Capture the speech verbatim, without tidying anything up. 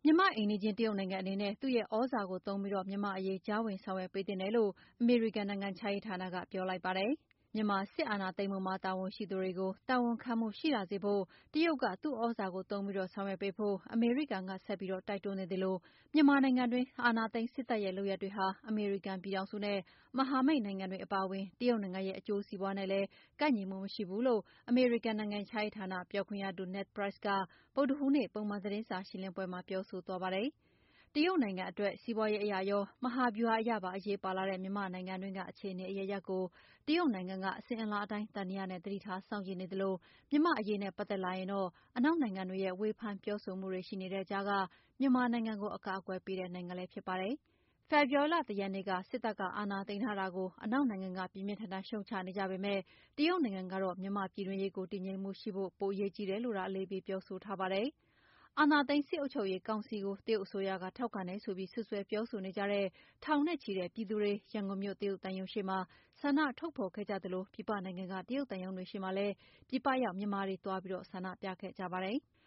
မြန်မာ့အိမ်နီးချင်းတရုတ်နိုင်ငံအနေနဲ့သူ့ရဲ့သြဇာကိုသုံးပြီးမြန်မာ့အရေးကြားဝင်ဆောင်ရွက်ပေးသင့်တယ်လို့အမေရိကန်နိုင်ငံခြားရေးဌာနကပြောလိုက်ပါတယ်။ မြန်မာစစ်အာဏာသိမ်းမှုမှာတာဝန်ရှိသူတွေကိုတာဝန်ခံမှုရှိလာစေဖို့တရုတ်ကသူ့သြဇာကိုသုံးပြီးဆောင်ရွက်ပေးဖို့အမေရိကန်ကဆက်ပြီးတိုက်တွန်းနေသလိုမြန်မာနိုင်ငံတွင်းအာဏာသိမ်းစစ်တပ်ရဲ့လုပ်ရပ်တွေဟာအမေရိကန်ပြည်ထောင်စုနဲ့မဟာမိတ်နိုင်ငံတွေအပါအဝင်တရုတ်နိုင်ငံရဲ့အကျိုးစီးပွားနဲ့လည်းကိုက်ညီမှုမရှိဘူးလို့အမေရိကန်နိုင်ငံခြားရေးဌာနပြောခွင့်ရသူ Ned Price ကဗုဒ္ဓဟူးနေ့ပုံမှန်သတင်းစာရှင်းလင်းပွဲမှာပြောဆိုသွားပါတယ်။ တရုတ်နိုင်ငံအတွက်စီးပွားရေးအရရောမဟာဗျူဟာအရပါအရေးပါလာတဲ့မြန်မာနိုင်ငံတွင်းကအခြေအနေအရပ်ရပ်ကိုတရုတ်နိုင်ငံကအစဉ်အလာအတိုင်းသံသယနဲ့သတိထားစောင့်ကြည့်နေသလိုမြန်မာ့အရေးနဲ့ပတ်သက်လာရင်တော့အနောက်နိုင်ငံတွေရဲ့ဝေဖန်ပြောဆိုမှုတွေရှိနေတဲ့ကြားကမြန်မာနိုင်ငံကိုအကာအကွယ်ပေးတဲ့နိုင်ငံလည်းဖြစ်ပါတယ်။ ဖေဖော်ဝါရီလ၁ ရက်နေ့ကစစ်တပ်ကအာဏာသိမ်းထားတာကိုအနောက်နိုင်ငံကပြင်းပြင်းထန်ထန်ရှုတ်ချနေကြပေမယ့်တရုတ်နိုင်ငံကတော့မြန်မာ့ပြည်တွင်းရေးကိုတည်ငြိမ်မှုရှိဖို့ပိုအရေးကြီးတယ်လို့သာအလေးပေးပြောဆိုထားပါတယ်။ အာဏာသိမ်းစစ်အုပ်ချုပ်ရေးကောင်စီကိုတရုတ်အစိုးရကထောက်ခံတယ်ဆိုပြီးစွပ်စွဲပြောဆိုနေကြတဲ့ထောင်နဲ့ချီတဲ့ပြည်သူတွေရန်ကုန်မြို့တရုတ်သံရုံးရှေ့မှာဆန္ဒထုတ်ဖော်ခဲ့ကြသလိုပြည်ပနိုင်ငံကတရုတ်သံရုံးတွေရှေ့မှာလည်းပြည်ပရောက်မြန်မာတွေသွားပြီးဆန္ဒပြခဲ့ကြပါတယ်။